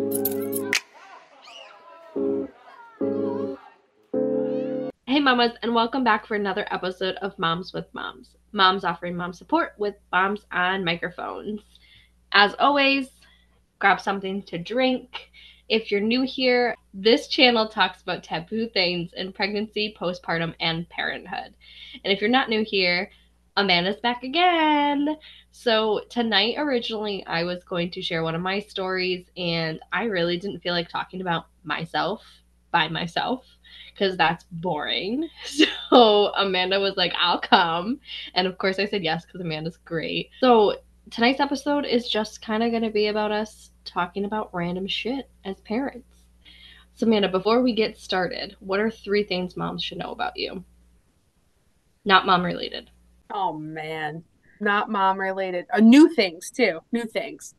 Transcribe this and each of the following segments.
Hey mamas, and welcome back for another episode of Moms with Moms. Moms offering mom support with moms on microphones. As always, grab something to drink. If you're new here, this channel talks about taboo things in pregnancy, postpartum, and parenthood. And if you're not new here, Amanda's back again. So tonight, originally, I was going to share one of my stories, and I really didn't feel like talking about myself by myself because that's boring. So Amanda was like, I'll come. And of course I said yes because Amanda's great. So tonight's episode is just kind of going to be about us talking about random shit as parents. So Amanda, before we get started, what are 3 things moms should know about you? Not mom related. Oh man, not mom related. New things too. New things.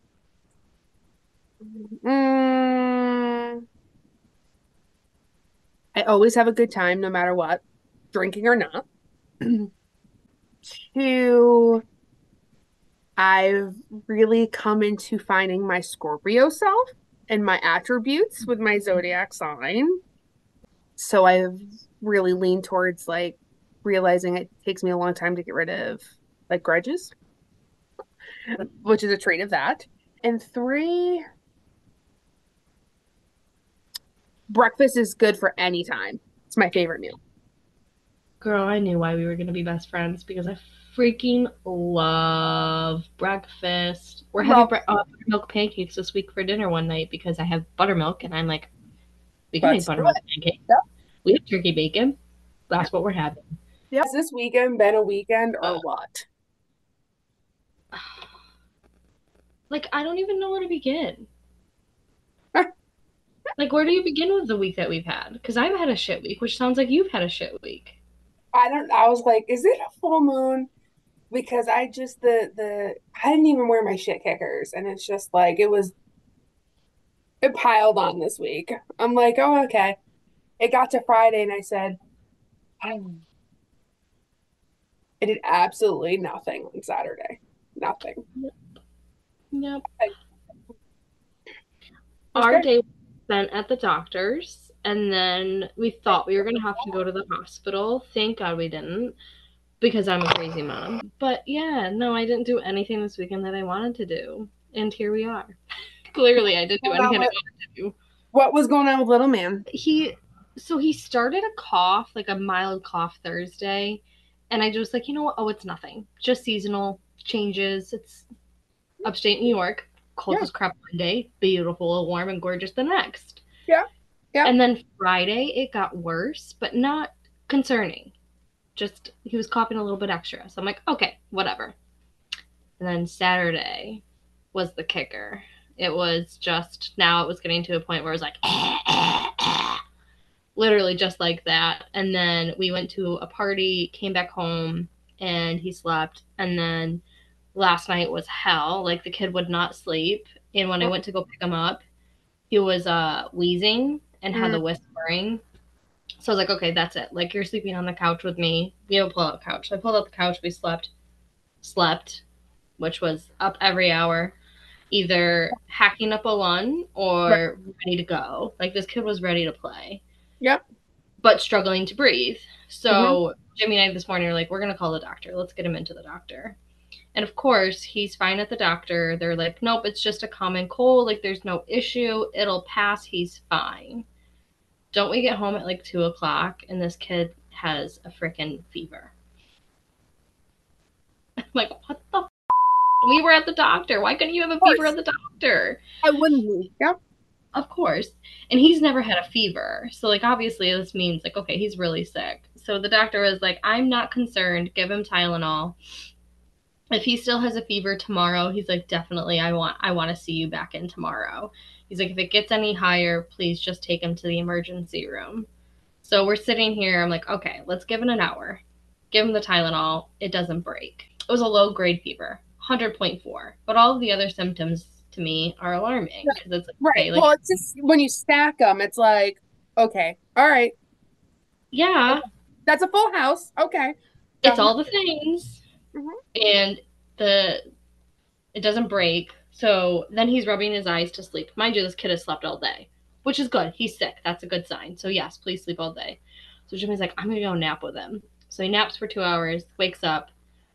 I always have a good time no matter what, drinking or not. 2, I've really come into finding my Scorpio self and my attributes with my zodiac sign. So I've really leaned towards like realizing it takes me a long time to get rid of like grudges, which is a trait of that. And 3, breakfast is good for any time. It's my favorite meal. Girl, I knew why we were going to be best friends because I freaking love breakfast. We're having buttermilk pancakes this week for dinner one night because I have buttermilk and I'm like, we can make buttermilk pancakes. Yep. We have turkey bacon. That's what we're having. Yeah. Has this weekend been a weekend or what? Like, I don't even know where to begin. Like, where do you begin with the week that we've had? Because I've had a shit week, which sounds like you've had a shit week. I was like, is it a full moon? Because I just I didn't even wear my shit kickers, and it's just like it piled on this week. I'm like, oh, okay. It got to Friday and I said, I did absolutely nothing on Saturday. Nothing. Yep. Our day was spent at the doctor's, and then we thought we were going to have to go to the hospital. Thank God we didn't, because I'm a crazy mom. But yeah, no, I didn't do anything this weekend that I wanted to do. And here we are. Clearly, I didn't do anything I wanted to do. What was going on with little man? He started a cough, like a mild cough Thursday. And I just like, you know what? Oh, it's nothing. Just seasonal changes. It's upstate New York. Cold as crap one day, beautiful, warm, and gorgeous the next. Yeah. And then Friday, it got worse, but not concerning. Just, he was coughing a little bit extra. So I'm like, okay, whatever. And then Saturday was the kicker. It was just, now it was getting to a point where it was like, literally just like that. And then we went to a party, came back home, and he slept. And then last night was hell. Like, the kid would not sleep. And when I went to go pick him up, he was wheezing and had the whispering. So I was like, okay, that's it. Like, you're sleeping on the couch with me. We have a pull-out couch. So I pulled out the couch. We slept, which was up every hour, either hacking up a lung or ready to go. Like, this kid was ready to play. Yep. But struggling to breathe. So Jimmy and I this morning were like, we're going to call the doctor. Let's get him into the doctor. And of course, he's fine at the doctor. They're like, nope, it's just a common cold. Like, there's no issue. It'll pass. He's fine. Don't we get home at like 2 o'clock and this kid has a freaking fever? I'm like, what the f-? We were at the doctor. Why couldn't you have a fever at the doctor? I wouldn't be. Yep. Of course. And he's never had a fever. So, like, obviously this means, like, okay, he's really sick. So the doctor was like, I'm not concerned. Give him Tylenol. If he still has a fever tomorrow, he's like, definitely, I want to see you back in tomorrow. He's like, if it gets any higher, please just take him to the emergency room. So we're sitting here. I'm like, okay, let's give it an hour. Give him the Tylenol. It doesn't break. It was a low-grade fever, 100.4. But all of the other symptoms to me are alarming. Because it's like, okay, like, well, it's just when you stack them, it's like, okay, all right. Yeah. That's a full house. Okay. It's all the things. And it doesn't break. So then he's rubbing his eyes to sleep. Mind you, this kid has slept all day, which is good. He's sick. That's a good sign. So yes, please sleep all day. So Jimmy's like, I'm gonna go nap with him. So he naps for 2 hours, wakes up,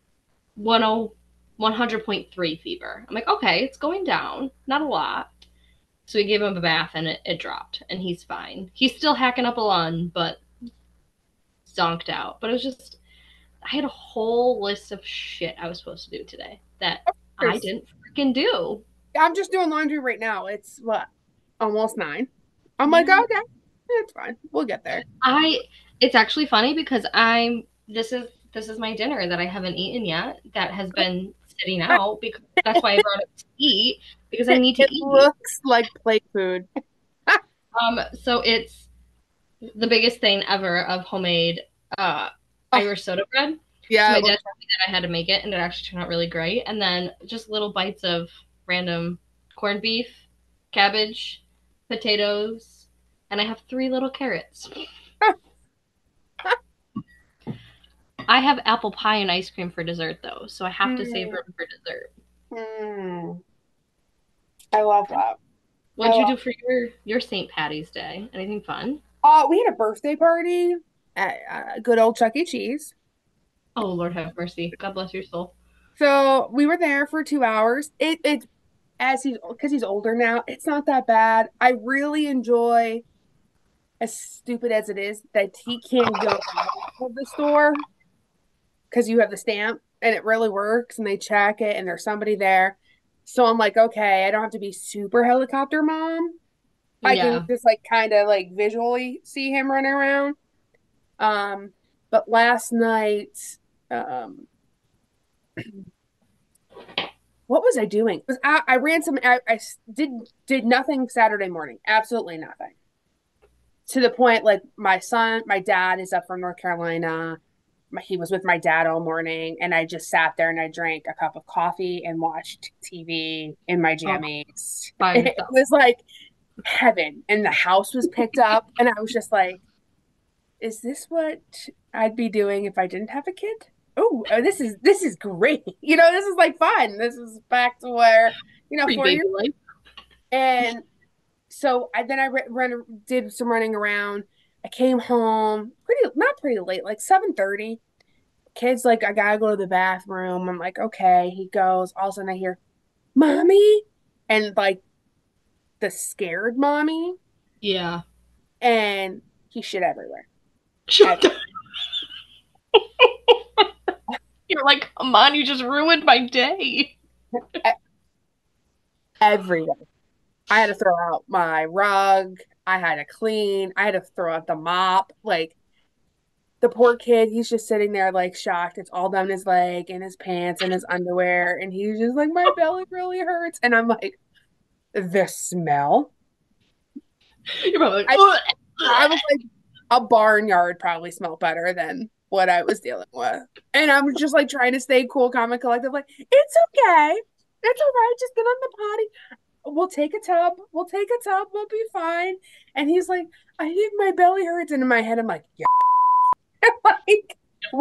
100.3 fever. I'm like, okay, it's going down, not a lot. So we gave him a bath and it dropped, and he's fine. He's still hacking up a lung, but zonked out. But it was just, I had a whole list of shit I was supposed to do today that I didn't freaking do. I'm just doing laundry right now. It's what, almost 9. I'm like, Yeah. okay, it's fine. We'll get there. It's actually funny because this is my dinner that I haven't eaten yet that has been sitting out because that's why I brought it to eat because I need to It eat. looks like plate food. So it's the biggest thing ever of homemade Oh, Irish soda bread. So yeah, my it dad looks told me that I had to make it, and it actually turned out really great. And then just little bites of random corned beef, cabbage, potatoes, and I have 3 little carrots. I have apple pie and ice cream for dessert, though, so I have to save mm, room for dessert. mm. I love that. I What'd you love. do for your St. Patty's Day? Anything fun? We had a birthday party at good old Chuck E. Cheese. Oh, Lord have mercy. God bless your soul. So we were there for 2 hours. It as he's because he's older now, it's not that bad. I really enjoy, as stupid as it is, that he can't go out of the store because you have the stamp and it really works and they check it and there's somebody there. So I'm like, okay, I don't have to be super helicopter mom. I can Yeah. just like kind of like visually see him running around. Um, but last night, um, what was I doing? I ran some. I did nothing Saturday morning. Absolutely nothing. To the point, like my dad is up from North Carolina. He was with my dad all morning, and I just sat there and I drank a cup of coffee and watched TV in my Oh, jammies. by It yourself. was like heaven, and the house was picked up, and I was just like, "Is this what I'd be doing if I didn't have a kid?" Oh, this is great. This is like fun. This is back to where, Free 4 years. baby life. And so I did some running around. I came home not pretty late, like 7:30. Kid's like, I gotta go to the bathroom. I'm like, okay. He goes. All of a sudden, I hear, "Mommy," and like the scared mommy, Yeah. and he shit everywhere. Shut the- You're like, come on, you just ruined my day. Everywhere. I had to throw out my rug. I had to clean. I had to throw out the mop. Like the poor kid, he's just sitting there like shocked. It's all down his leg and his pants and his underwear. And he's just like, my belly really hurts. And I'm like, the smell. You're probably like, I, ugh, I ugh. was like, a barnyard probably smelled better than what I was dealing with. And I'm just like trying to stay cool, calm, and collective. Like, it's okay. It's all right. Just get on the potty. We'll take a tub. We'll take a tub. We'll be fine. And he's like, I think my belly hurts. And in my head, I'm like, yeah. Like,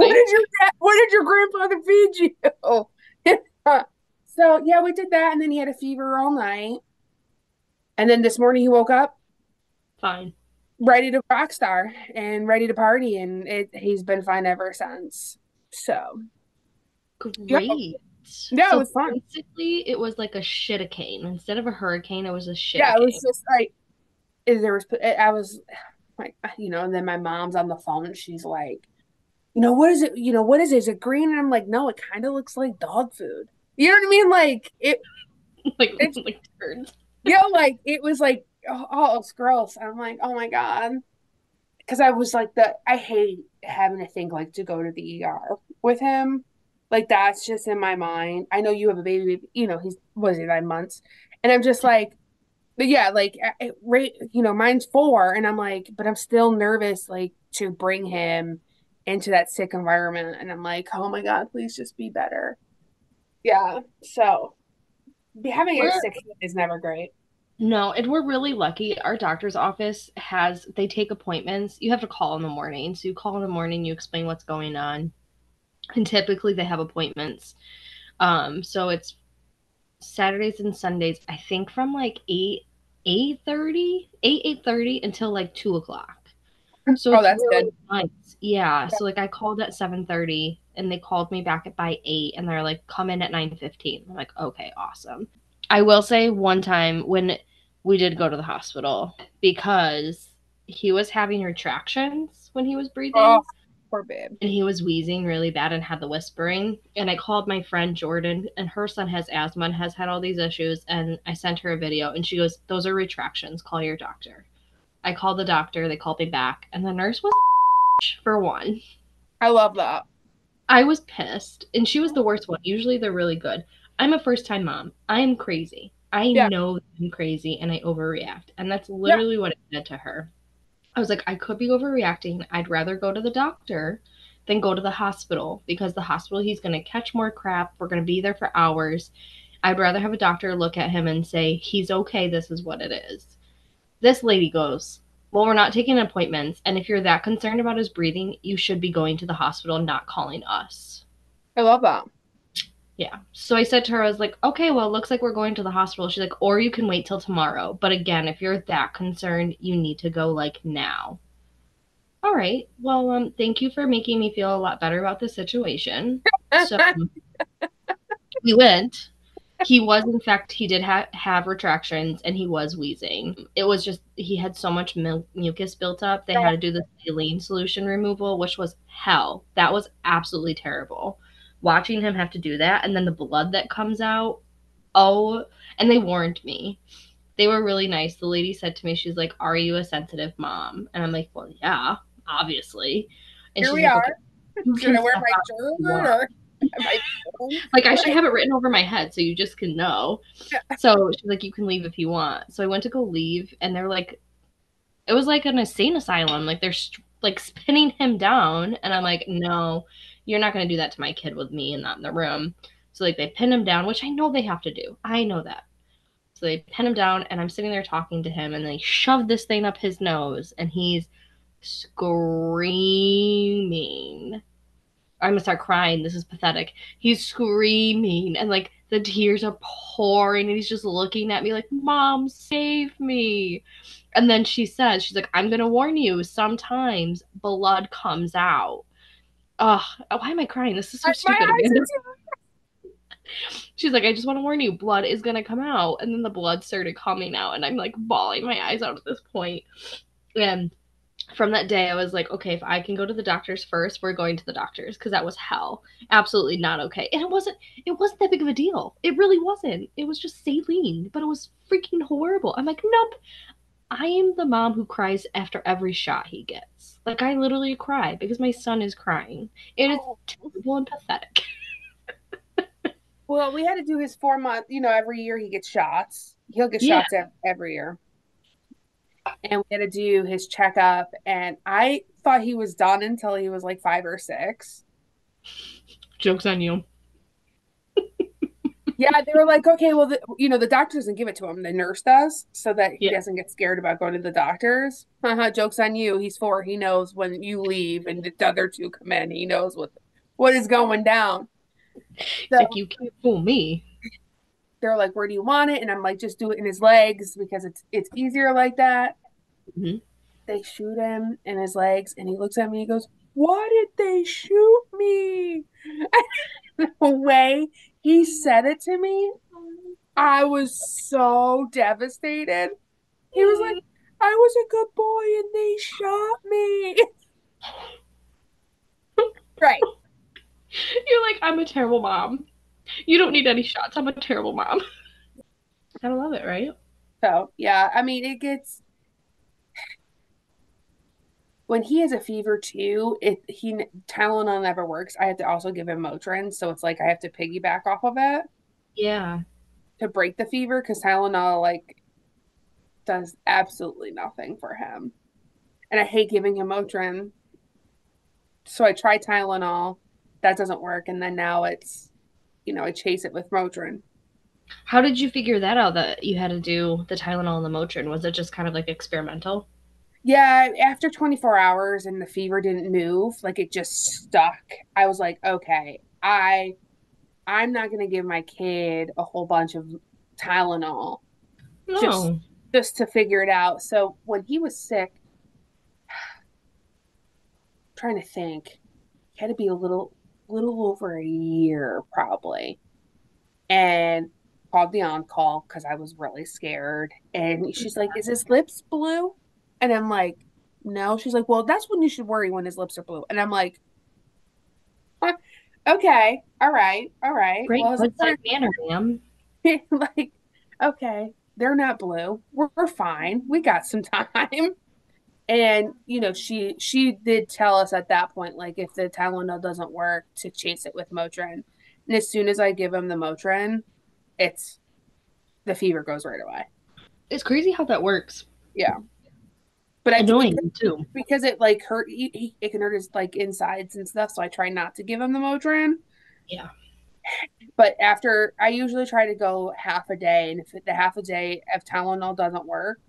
what did your grandfather feed you? So yeah, we did that, and then he had a fever all night. And then this morning he woke up Fine. ready to rock star and ready to party, and he's been fine ever since. So yeah, Great. yeah, it So was fun. basically, it was like a shitacane. Instead of a hurricane, it was a Yeah, it was shitacane. just like there was I was like, and then my mom's on the phone. She's like, what is it? What is it? Is it green? And I'm like, no, it kind of looks like dog food. You know what I mean? Like like it's like turds. like it was like, oh, it's gross. I'm like, oh my God. Because I was like I hate having to think like to go to the ER with him. Like that's just in my mind. I know you have a baby, he's was he 9 months. And I'm just like, but yeah, like right, mine's 4, and I'm like, but I'm still nervous like to bring him into that sick environment. And I'm like, oh my God, please just be better. Yeah. So having a We're sick kid is never great. No, and we're really lucky. Our doctor's office they take appointments. You have to call in the morning. So you call in the morning, you explain what's going on. And typically they have appointments. So it's Saturdays and Sundays, I think from like 8:30 until like 2 o'clock. So Oh, it's that's really good. nice. Yeah. So like I called at 7:30 and they called me back at by 8 and they're like, come in at 9:15. I'm like, okay, awesome. I will say one time when we did go to the hospital because he was having retractions when he was Oh, breathing poor babe. and he was wheezing really bad and had the whispering. And I called my friend Jordan, and her son has asthma and has had all these issues. And I sent her a video, and she goes, "Those are retractions. Call your doctor." I called the doctor. They called me back, and the nurse was for one. I love that. I was pissed, and she was the worst one. Usually they're really good. I'm a first time mom. I am crazy. I Yeah. know I'm crazy, and I overreact. And that's Yeah. literally what I said to her. I was like, I could be overreacting. I'd rather go to the doctor than go to the hospital because the hospital, he's going to catch more crap. We're going to be there for hours. I'd rather have a doctor look at him and say, he's okay. This is what it is. This lady goes, well, we're not taking appointments. And if you're that concerned about his breathing, you should be going to the hospital, not calling us. I love that. Yeah. So I said to her, I was like, okay, well, it looks like we're going to the hospital. She's like, or you can wait till tomorrow. But again, if you're that concerned, you need to go like now. All right. Well, thank you for making me feel a lot better about the situation. So we went. He was, in fact, he did have retractions and he was wheezing. It was just, he had so much mucus built up. They had to do the saline solution removal, which was hell. That was absolutely terrible. Watching him have to do that and then the blood that comes out. Oh, and they warned me. They were really nice. The lady said to me, she's like, are you a sensitive mom? And I'm like, well, yeah, obviously. And Here she's we like, are. okay, you Should can I wear step my out if you shirt want. or my phone? Like, I should have it written over my head so you just can know. So she's like, you can leave if you want. So I went to go leave, and they're like, it was like an insane asylum. Like, they're like spinning him down. And I'm like, no, you're not going to do that to my kid with me and not in the room. So, like, they pin him down, which I know they have to do. I know that. So they pin him down, and I'm sitting there talking to him, and they shove this thing up his nose, and he's screaming. I'm gonna start crying. This is pathetic. He's screaming, and like the tears are pouring, and he's just looking at me like, "Mom, save me!" And then she says, "She's like, I'm gonna warn you. Sometimes blood comes out." Ugh, why am I crying? This is so My stupid, eyes Amanda. are She's like, I just want to warn you, blood is gonna come out. And then the blood started coming out, and I'm like bawling my eyes out at this point. And from that day, I was like, okay, if I can go to the doctors first, we're going to the doctors because that was hell. Absolutely not okay. And it wasn't that big of a deal. It really wasn't. It was just saline, but it was freaking horrible. I'm like, nope. I am the mom who cries after every shot he gets. Like I literally cry because my son is crying. It is oh. terrible and pathetic. Well, we had to do his 4 month, every year he gets shots. He'll get Yeah. shots every year. And we had to do his checkup. And I thought he was done until he was like 5 or 6. Joke's on you. Yeah, they were like, okay, well, the doctor doesn't give it to him. The nurse does, so that he Yeah. doesn't get scared about going to the doctors. Joke's on you. He's 4. He knows when you leave and the other two come in. He knows what is going down. So Like you can't fool me. they're like, where do you want it? And I'm like, just do it in his legs because it's easier like that. Mm-hmm. They shoot him in his legs, and he looks at me. He goes, "Why did they shoot me?" The way he said it to me, I was so devastated. He was like, I was a good boy and they shot me. Right. You're like, I'm a terrible mom. You don't need any shots. I'm a terrible mom. Gotta love it, right? So, yeah, I mean, it gets when he has a fever too, Tylenol never works. I have to also give him Motrin, so it's like I have to piggyback off of it Yeah. to break the fever because Tylenol like does absolutely nothing for him. And I hate giving him Motrin. So I try Tylenol. That doesn't work. And then now I chase it with Motrin. How did you figure that out that you had to do the Tylenol and the Motrin? Was it just kind of like experimental? Yeah, after 24 hours and the fever didn't move, like it just stuck. I was like, okay, I I'm not going to give my kid a whole bunch of Tylenol just No. just to figure it out. So when he was sick, I'm trying to think, he had to be a little over a year probably. And called the on-call because I was really scared. And she's like, "Is his lips blue?" And I'm like, "No." She's like, "Well, that's when you should worry, when his lips are blue." And I'm like, "Huh, okay, all right. Great Well, his lips bedside manner, ma'am. like, okay, they're not blue. We're fine. We got some time." And she did tell us at that point, like, if the Tylenol doesn't work, to chase it with Motrin. And as soon as I give him the Motrin, it's the fever goes right away. It's crazy how that works. Yeah, but I Annoying too. because it like hurt. It can hurt his like insides and stuff. So I try not to give him the Motrin. Yeah. But after, I usually try to go half a day, and if the half a day if Tylenol doesn't work,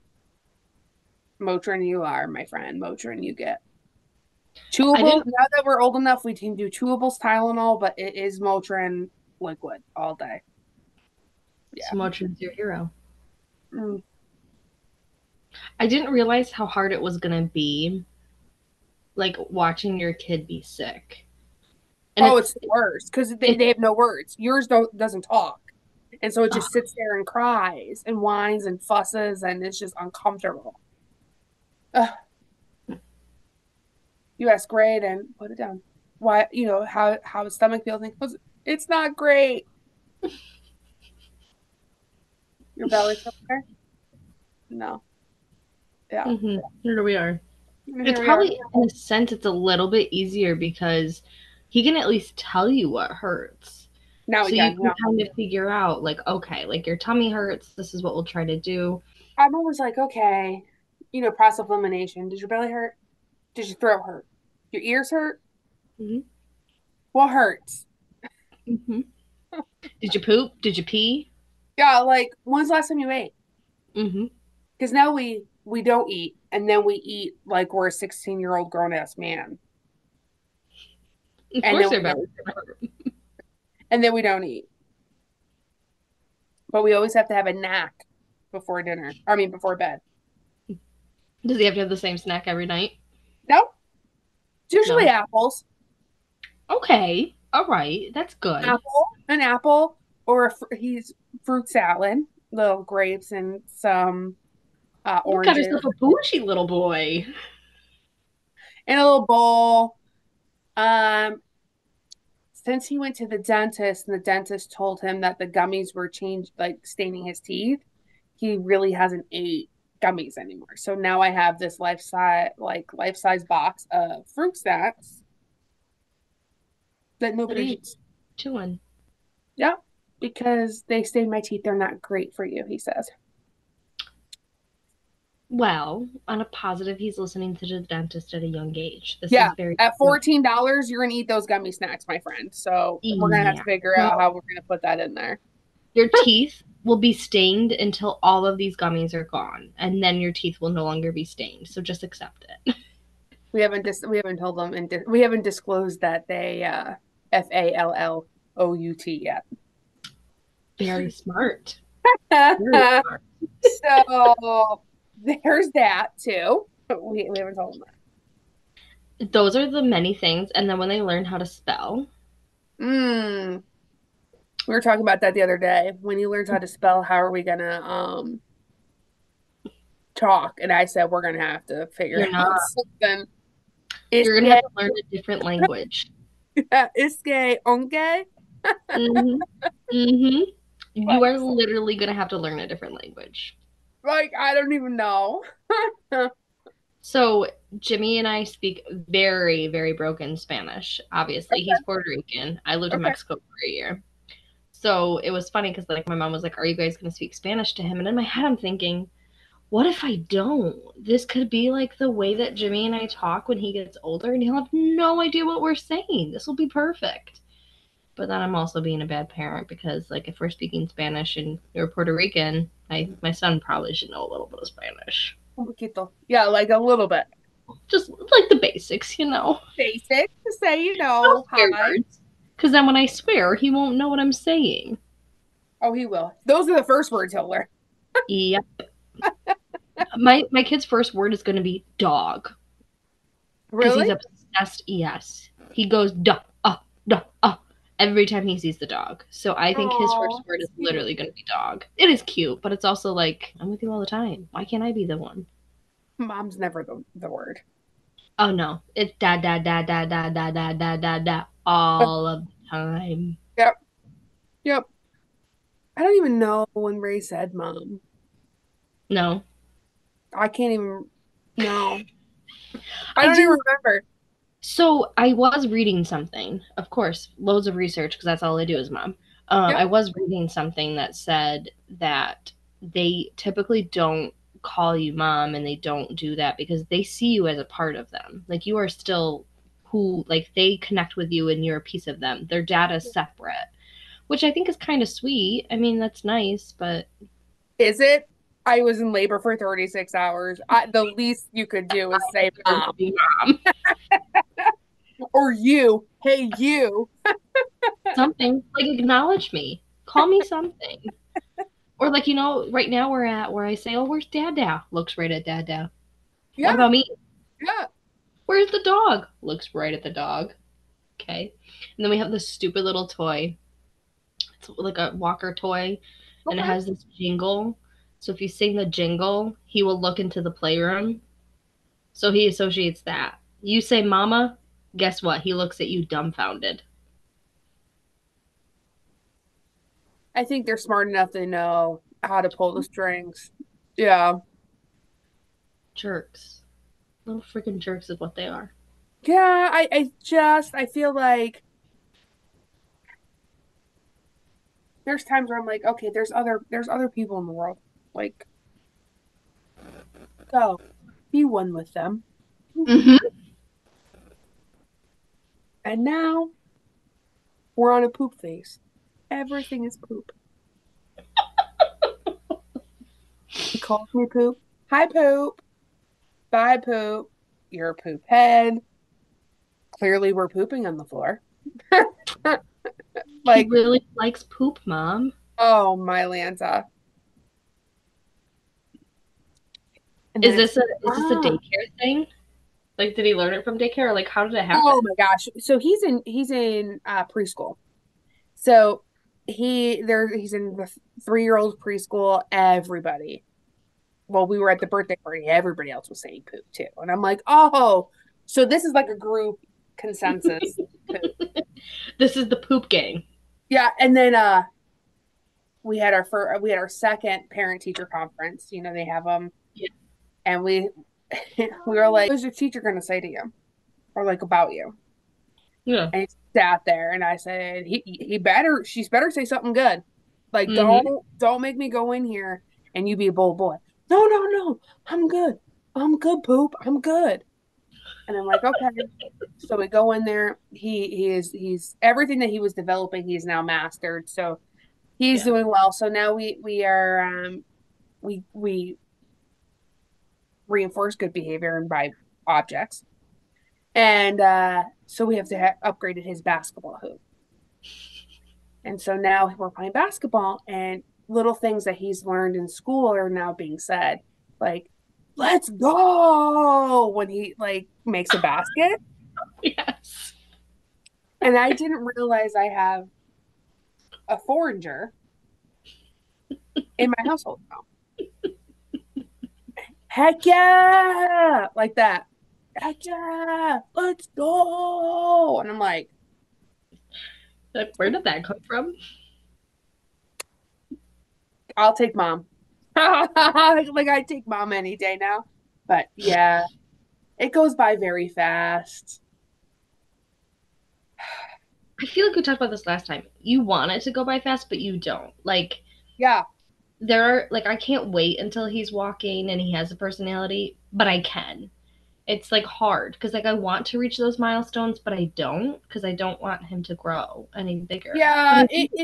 Motrin you are, my friend. Motrin you get. I Chewable. didn't Now that we're old enough, we can do chewables, Tylenol, but it is Motrin liquid all day. Yeah. so much as your hero. Mm. I didn't realize how hard it was gonna be, like watching your kid be sick. And Oh, it's the worst because they have no words. Yours doesn't talk. And so it oh, just sits there and cries and whines and fusses, and it's just uncomfortable. Ugh. You ask great and put it down. Why, how his stomach feels? And he goes, "It's not great." Your belly's up there? No. Yeah. here we are. It's Here we are. probably in a sense it's a little bit easier because he can at least tell you what hurts. Now So you again, can kind of figure out, like, okay, like your tummy hurts, this is what we'll try to do. I'm always like, okay, process of elimination. Does your belly hurt? Does your throat hurt? Your ears hurt? Mm-hmm. What hurts? Mm-hmm. Did you poop? Did you pee? Yeah, like, when's the last time you ate? Mm-hmm. Because now we don't eat, and then we eat like we're a 16-year-old grown ass man, Of and course then their we don't, belly's gonna hurt. and then we don't eat. But we always have to have a snack before dinner. I mean, before bed. Does he have to have the same snack every night? No, it's usually No. apples. Okay. All right. That's good. An apple, or he's fruit salad, little grapes and some You got oranges, yourself a bougie little boy. and a little bowl. Um, since he went to the dentist and the dentist told him that the gummies were changed, like staining his teeth, he really hasn't ate gummies anymore. So now I have this life size box of fruit snacks that What are nobody you eats. doing? Yeah, because they stain my teeth. They're not great for you, he says. Well, on a positive, he's listening to the dentist at a young age. This Yeah, is very at good. $14, you're gonna eat those gummy snacks, my friend. So we're gonna have to Yeah. figure out how we're gonna put that in there. Your teeth will be stained until all of these gummies are gone, and then your teeth will no longer be stained. So just accept it. We haven't told them, and we haven't disclosed that they FALLOUT yet. Very smart. Very smart. So there's that too. We haven't told them Those are the many things, and then when they learn how to spell, that. We were talking about that the other day. When he learns how to spell, how are we gonna talk? And I said we're gonna have to figure you're not. out something. You're gonna have to learn a different language. Iske onge. Mm-hmm. Mm-hmm. You are literally gonna have to learn a different language. Like, I don't even know. So Jimmy and I speak very, very broken Spanish. Obviously, he's Puerto Rican. I lived in Okay. Mexico for a year. So it was funny because like my mom was like, "Are you guys gonna speak Spanish to him?" And in my head, I'm thinking, what if I don't? This could be like the way that Jimmy and I talk when he gets older, and he'll have no idea what we're saying. This will be perfect. But then I'm also being a bad parent because, like, if we're speaking Spanish and you're Puerto Rican, my son probably should know a little bit of Spanish. Un poquito. Yeah, like a little bit. Just like the basics, you know. Basic to say, No hi. swear words. Because then when I swear, he won't know what I'm saying. Oh, he will. Those are the first words he'll learn. Yep. My kid's first word is going to be dog because Really? he's obsessed. Yes, he goes duh every time he sees the dog. So I think his first Oh, word is cute. literally going to be dog. It is cute, but it's also like I'm with you all the time. Why can't I be the one? Mom's never the word. Oh no, it's da all of the time. Yep. Yep. I don't even know when Ray said mom. No, I can't even. No. I I don't even do. remember. So I was reading something, of course, loads of research because that's all I do is mom. Yep. I was reading something that said that they typically don't call you mom and they don't do that because they see you as a part of them. Like you are still who, like they connect with you and you're a piece of them. Their data is separate, which I think is kind of sweet. I mean, that's nice, but Is it? I was in labor for 36 hours. The least you could do is say deserve mom to be mom. or you. Hey, you. Something like acknowledge me, call me something. Or like, right now we're at where I say, "Oh, where's Dad now?" Looks right at Dad now. What Yeah. about me? Yeah. Where's the dog? Looks right at the dog. Okay. And then we have this stupid little toy. It's like a walker toy, and it Okay. has this jingle. So if you sing the jingle, he will look into the playroom. So he associates that. You say "Mama," guess what? He looks at you dumbfounded. I think they're smart enough to know how to pull the strings. Yeah. Jerks. Little freaking jerks is what they are. Yeah. I feel like there's times where I'm like, okay, there's other people in the world. Like, go be one with them. Mm-hmm. And now we're on a poop phase. Everything is poop. He calls me poop. Hi, poop. Bye, poop. You're a poop head. Clearly, we're pooping on the floor. He Like, really likes poop, Mom. oh, my Lanta. And then Is it's, this a ah, daycare thing? Like, did he learn it from daycare, or like, how did it oh happen? my gosh. So he's in preschool. So he's in the 3-year-old preschool. Everybody. Well, we were at the birthday party. Everybody else was saying poop too. And I'm like, oh, so this is like a group consensus poop. This is the poop gang. Yeah, and then we had our second parent teacher conference. You know, they have them, Yeah. and we we were like, "What's your teacher gonna say to you, or like about you?" Yeah. And he sat there, and I said, she's better say something good. Like, Mm-hmm. don't make me go in here and you be a bold boy. No, no, no, I'm good. I'm good, poop. I'm good. And I'm like, okay. So we go in there. He's everything that he was developing, he's now mastered. So he's Yeah. doing well. So now we are we reinforce good behavior and by objects. And so we have to upgraded his basketball hoop. And so now we're playing basketball, and little things that he's learned in school are now being said, like "Let's go" when he like makes a basket. Yes. And I didn't realize I have a foreigner in my household now. Heck yeah, like that. Heck yeah, let's go. And I'm like, Like, where did that come from? I'll take mom. Like I take mom any day now. But yeah, it goes by very fast. I feel like we talked about this last time. You want it to go by fast, but you don't. Like, Yeah. I can't wait until he's walking and he has a personality, but I can. It's like hard because like I want to reach those milestones, but I don't because I don't want him to grow any bigger. But Yeah,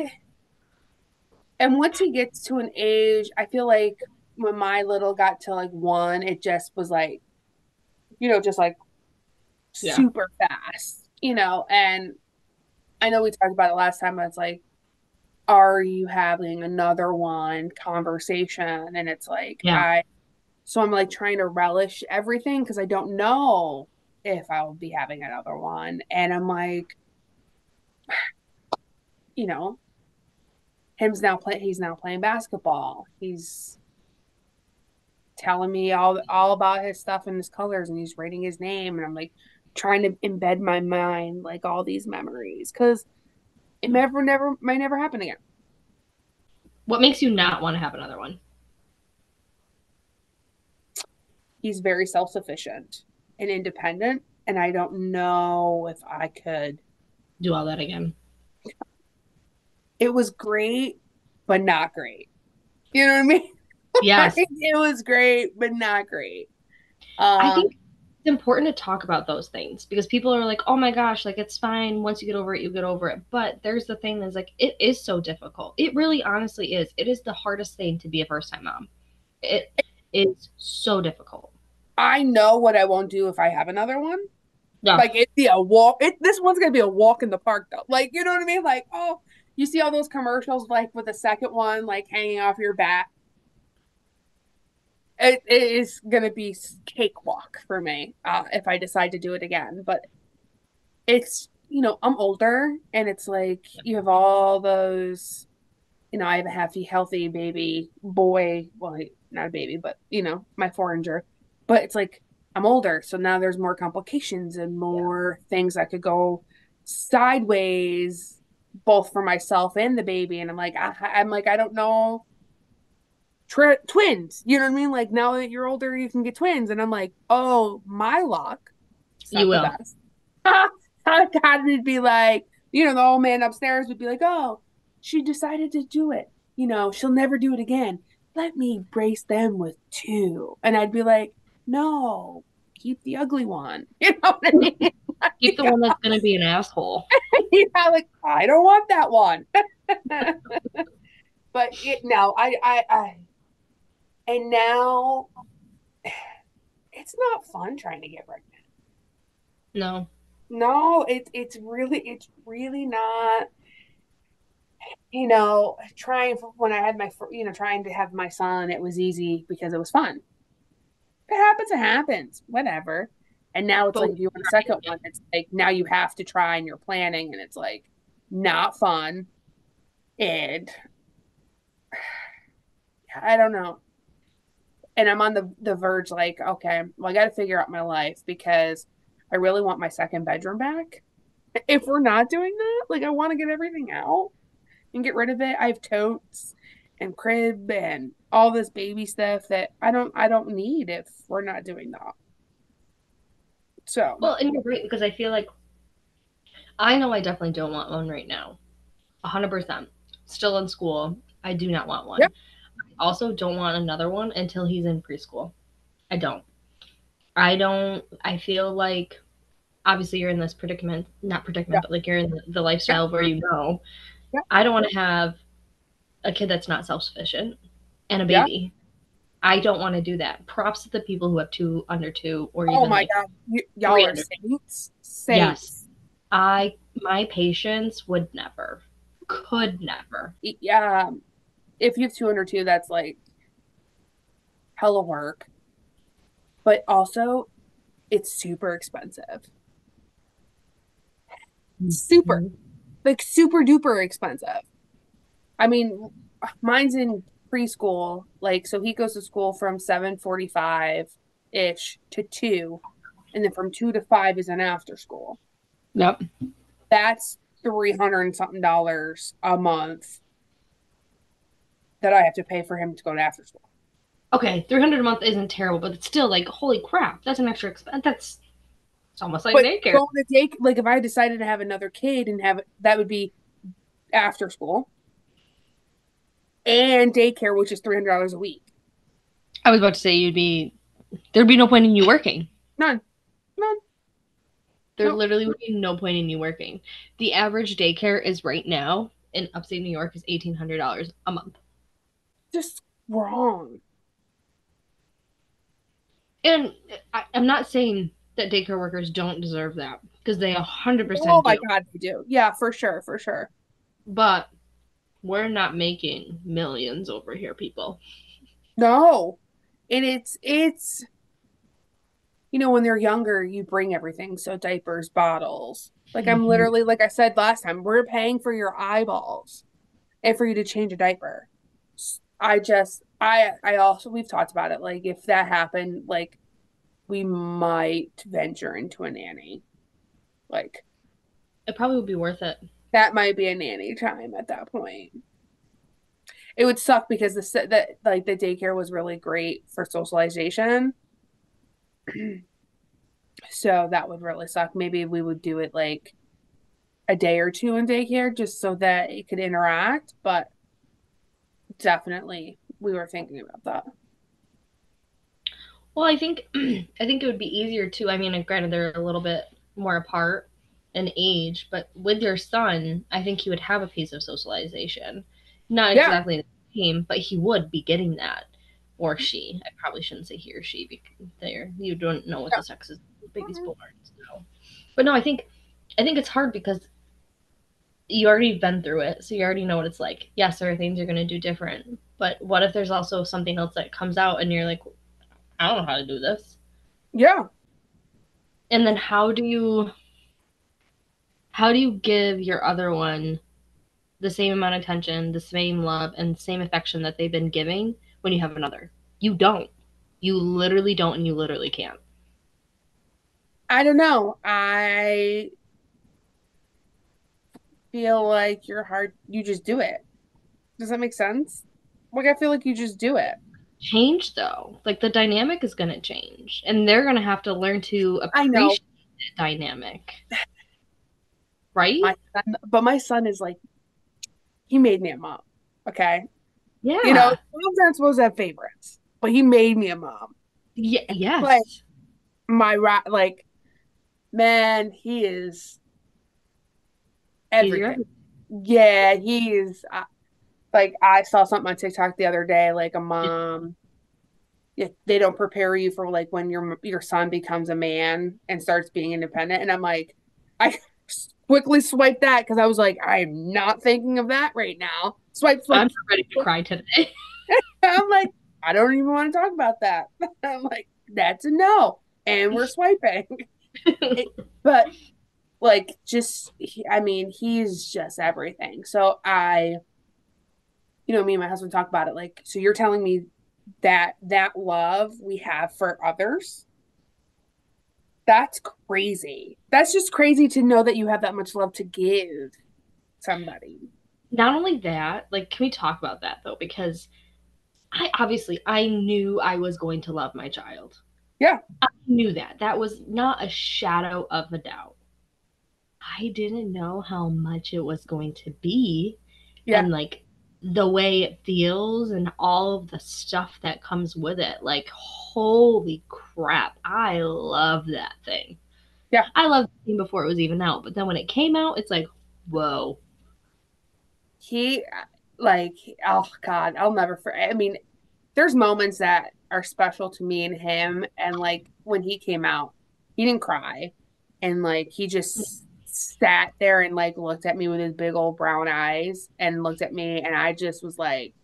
and once he gets to an age, I feel like when my little got to like 1, it just was like, just like yeah, super fast, and I know we talked about it last time, but it's like, are you having another one conversation? And it's like, Yeah. so I'm like trying to relish everything because I don't know if I will be having another one. And I'm like, you know, he's now playing basketball. He's telling me all about his stuff and his colors and he's writing his name and I'm like trying to embed my mind like all these memories because it never might never happen again. What makes you not want to have another one? He's very self-sufficient and independent and I don't know if I could. Do all that again. It was great but not great. You know what I mean? Yes. It was great but not great. I um think it's important to talk about those things because people are like, oh my gosh, like it's fine. Once you get over it, you get over it. But there's the thing that's like, it is so difficult. It really honestly is. It is the hardest thing to be a first time mom. It is so difficult. I know what I won't do if I have another one. Yeah. Like it'd be a walk. This one's gonna be a walk in the park though. Like you know what I mean? Like oh, you see all those commercials like with the second one like hanging off your back. It is gonna be cakewalk for me if I decide to do it again. But it's I'm older and it's like you have all those. I have a happy, healthy baby boy. Well, not a baby, but my foreigner. But it's like I'm older, so now there's more complications and Yeah. more things that could go sideways, both for myself and the baby. And I'm like, I don't know. Twins, you know what I mean? Like now that you're older, you can get twins, and I'm like, oh, my luck. It's You not the will. best. God would be like, the old man upstairs would be like, oh, she decided to do it. She'll never do it again. Let me brace them with two. And I'd be like, no, keep the ugly one. You know what I mean? Keep the one that's going to be an asshole. Like, I don't want that one. But no, and now it's not fun trying to get pregnant. No. No, it's really not. Trying when I had trying to have my son, it was easy because it was fun. If it happens, it happens. Whatever. And now it's But like if you want a second one, it's like now you have to try and you're planning and it's like not fun. And I don't know. And I'm on the verge, like, okay, well, I got to figure out my life because I really want my second bedroom back. If we're not doing that, like, I want to get everything out and get rid of it. I have totes and crib and all this baby stuff that I don't need if we're not doing that. So, well, and you're right because I feel like I know I definitely don't want one right now. 100%. Still in school. I do not want yeah, one. I also don't want another one until he's in preschool. I don't. I don't. I feel like obviously you're in this predicament, not yeah, predicament, but like you're in the yeah, lifestyle where yeah, I don't want to have a kid that's not self sufficient and a yeah. baby. I don't want to do that. Props to the people who have two under two or Oh even my like God, y'all three are under two. saints, Yes. saints. My patience would never, could never. Yeah, if you have 202, that's like hella work, but also it's super expensive. Super, Mhm. like super duper expensive. I mean, mine's in preschool, like so he goes to school from 7:45 ish to 2, and then from 2 to 5 is an after school. Yep. That's 300 and something dollars a month that I have to pay for him to go to after school. Okay, 300 a month isn't terrible, but it's still like holy crap, that's an extra expense. That's it's almost like But daycare. going to take like if I decided to have another kid and have that would be after school and daycare, which is $300 a week. I was about to say there'd be no point in you working. None, none, There no, literally would be no point in you working. The average daycare is right now in upstate New York is $1,800 a month. just wrong. And I'm not saying that daycare workers don't deserve that because they Oh 100% my do. God, they do. Yeah, for sure, for sure. But we're not making millions over here, people. No. And it's when they're younger, you bring everything. So diapers, bottles. Like I'm Mhm. literally, like I said last time, we're paying for your eyeballs and for you to change a diaper. I also, we've talked about it. Like if that happened, like we might venture into a nanny. Like It probably would be worth it. that might be a nanny time at that point. It would suck because that like the daycare was really great for socialization. So that would really suck. Maybe we would do it like a day or two in daycare just so that it could interact, but definitely we were thinking about that. Well, I think I think it would be easier too. I mean, granted they're a little bit more apart in age, but with your son, I think he would have a piece of socialization. Not Yeah. exactly the same, but he would be getting that. Or she. I probably shouldn't say he or she because there you don't know what Yeah. the sex is the baby's born. So. But no, I think it's hard because you already been through it, so you already know what it's like. Yes, there are things you're gonna do different, but what if there's also something else that comes out and you're like, I don't know how to do this. Yeah. And then how do you give your other one the same amount of attention, the same love, and the same affection that they've been giving when you have another? You don't. You literally don't, and you literally can't. I don't know. I feel like you're hard. You just do it. Does that make sense? Like, I feel like you just do it. Change though, like the dynamic is going to change, and they're going to have to learn to I know appreciate that dynamic, right? but my son is like, he made me a mom. Okay. Yeah. Moms aren't supposed to have favorites, but he made me a mom. Like, Yes. like, man, he is He's your everything. everything. Yeah, he is. Like, I saw something on TikTok the other day, like a mom, if they don't prepare you for like when your son becomes a man and starts being independent. And I'm like, I quickly swiped that because I was like, I'm not thinking of that right now. Swipe, I'm swipe, not ready to swipe. cry today. I'm like, I don't even want to talk about that. I'm like, that's a no. And we're swiping. But like, I mean, he's just everything. So me and my husband talk about it. Like, so you're telling me that love we have for others, that's crazy. That's just crazy to know that you have that much love to give somebody. Not only that, like, can we talk about that though? Because I knew I was going to love my child. Yeah. I knew that. That was not a shadow of a doubt. I didn't know how much it was going to be Yeah. and like the way it feels and all of the stuff that comes with it. Like, holy crap. I love that thing. Yeah. I loved the thing before it was even out, but then when it came out, it's like, whoa. He like, oh God, I'll never forget. I mean, there's moments that are special to me and him. And like when he came out, he didn't cry. And like he just sat there and like looked at me with his big old brown eyes and looked at me. And I just was like,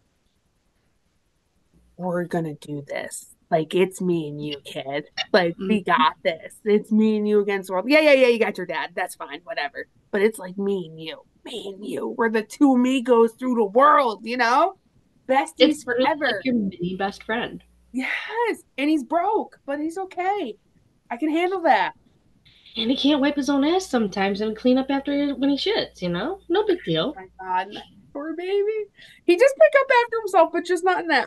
we're gonna do this. Like it's me and you, kid. Like we got this. It's me and you against the world. Yeah, yeah, yeah. You got your dad. That's fine, whatever. But it's like me and you. We're the two amigos through the world. Besties It's literally like forever. your mini best friend. Yes, and he's broke, but he's okay. I can handle that. And he can't wipe his own ass sometimes and clean up after when he shits. No big deal. My God, poor baby. He just pick up after himself, but just not in that.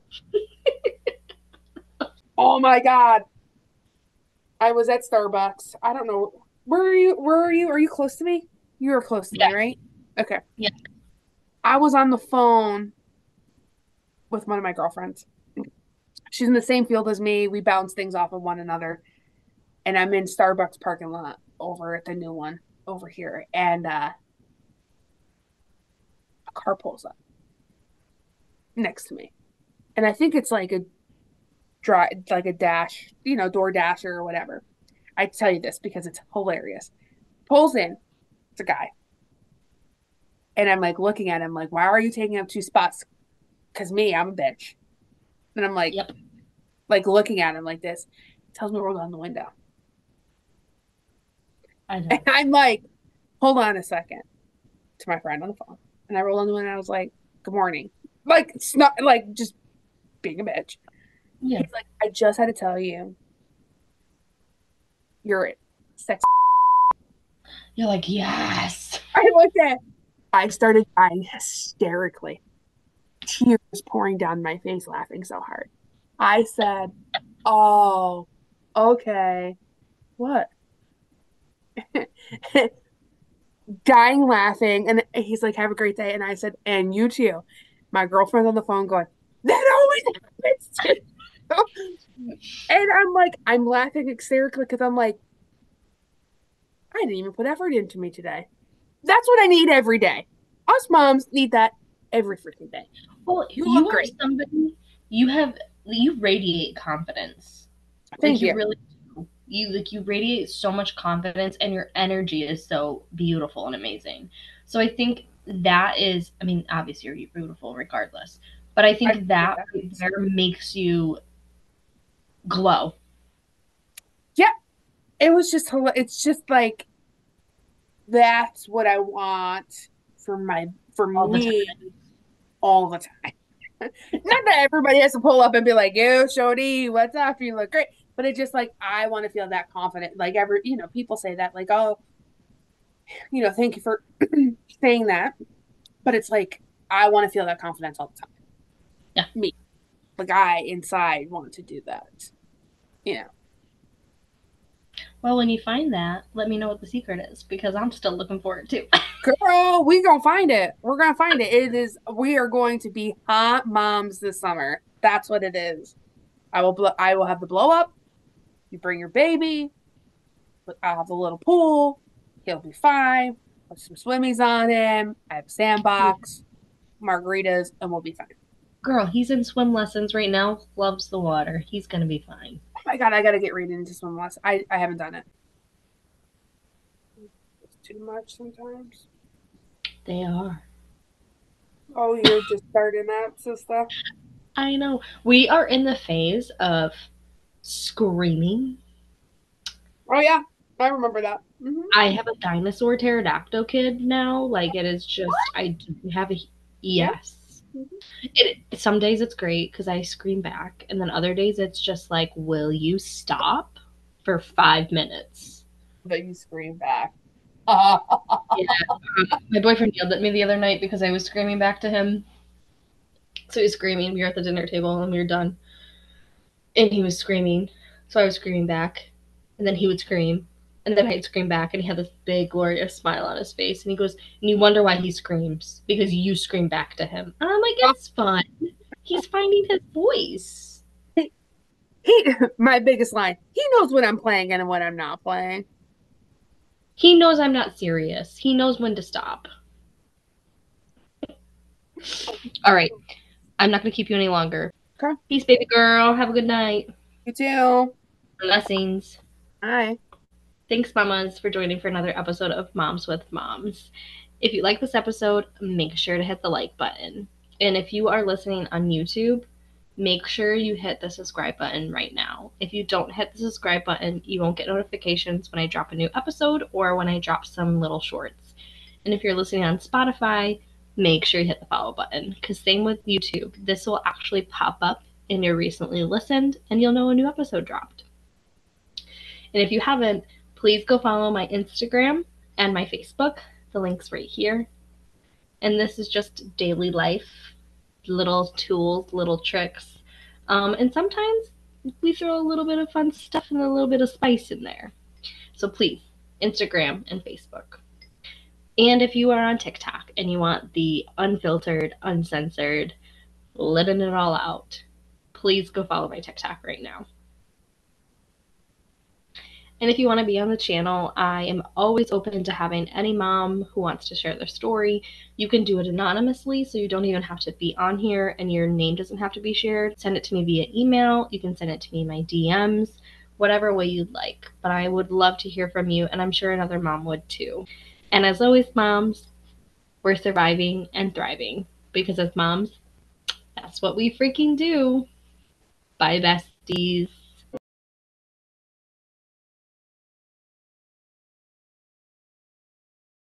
Oh my God. I was at Starbucks. I don't know. Where are you? Where are you? Are you close to me? You are close to Yeah. me, right? Okay. Yeah. I was on the phone with one of my girlfriends. She's in the same field as me. We bounce things off of one another. And I'm in Starbucks parking lot over at the new one over here. And a car pulls up next to me. And I think it's like a dash, door dasher or whatever. I tell you this because it's hilarious. Pulls in, it's a guy. And I'm like looking at him like, why are you taking up two spots? Because me, I'm a bitch. And I'm Yep. like looking at him like this. He tells me to roll down the window. I And know. I'm like, hold on a second to my friend on the phone. And I rolled down the window and I was like, good morning. Like, it's not like just being a bitch. Yeah. He's like, I just had to tell you, you're sex. You're like, yes. I looked at, I started crying hysterically, tears pouring down my face, laughing so hard. I said, oh, okay. What? Dying laughing. And he's like, have a great day. And I said, and you too. My girlfriend's on the phone going, that always happens to you. And I'm like, I'm laughing hysterically because I'm like, I didn't even put effort into me today. That's what I need every day. Us moms need that every freaking day. Well, You look you are great. somebody, you have, you radiate confidence. Like Thank you you. really do. You radiate so much confidence and your energy is so beautiful and amazing. So I think that is, I mean, obviously you're beautiful regardless, but I I think appreciate that that. right there makes you glow. Yeah, it was just, it's just like, that's what I want for All the time. me all the time. Not that everybody has to pull up and be like, yo, Shody, what's up? You look great. But it's just like, I want to feel that confident. Like, people say that, like, oh, thank you for saying that. But it's like, I want to feel that confidence all the time. Yeah. Me, like, I inside want to do that. You know, Well, when you find that, let me know what the secret is because I'm still looking for it too. girl, we gonna find it. We're gonna find it. We are going to be hot moms this summer. That's what it is. I will have the blow up. You bring your baby. I'll have the little pool. He'll be fine. Put some swimmies on him. I have a sandbox, margaritas, and we'll be fine. Girl, he's in swim lessons right now, loves the water. He's going to be fine. Oh my God, I gotta get ready into swim lessons. I haven't done it. It's too much sometimes. They are. Oh, you're just starting out, sister. I know. We are in the phase of screaming. Oh yeah, I remember that. Mm-hmm. I have a dinosaur pterodactyl kid now. Like it is just I do have a Yep. yes. Mm-hmm. Some days it's great because I scream back, and then other days it's just like, will you stop for 5 minutes? But you scream back. Yeah. My boyfriend yelled at me the other night because I was screaming back to him. So he was screaming. We were at the dinner table and we were done, and he was screaming. So I was screaming back, and then he would scream, and then I'd scream back, and he had this big glorious smile on his face, and he goes, and you wonder why he screams because you scream back to him. And I'm like, it's fun. He's finding his voice. My biggest line. He knows what I'm playing and what I'm not playing. He knows I'm not serious. He knows when to stop. All right. I'm not going to keep you any longer. Okay. Peace, baby girl. Have a good night. You too. Blessings. Bye. Thanks, mamas, for joining for another episode of Moms with Moms. If you like this episode, make sure to hit the like button. And if you are listening on YouTube, make sure you hit the subscribe button right now. If you don't hit the subscribe button, you won't get notifications when I drop a new episode or when I drop some little shorts. And if you're listening on Spotify, make sure you hit the follow button because same with YouTube. This will actually pop up in your recently listened and you'll know a new episode dropped. And if you haven't, please go follow my Instagram and my Facebook. The link's right here. And this is just daily life, little tools, little tricks. And sometimes we throw a little bit of fun stuff and a little bit of spice in there. So please, Instagram and Facebook. And if you are on TikTok and you want the unfiltered, uncensored, letting it all out, please go follow my TikTok right now. And if you want to be on the channel, I am always open to having any mom who wants to share their story. You can do it anonymously, so you don't even have to be on here and your name doesn't have to be shared. Send it to me via email. You can send it to me in my DMs, whatever way you'd like. But I would love to hear from you, and I'm sure another mom would too. And as always, moms, we're surviving and thriving because as moms, that's what we freaking do. Bye, besties.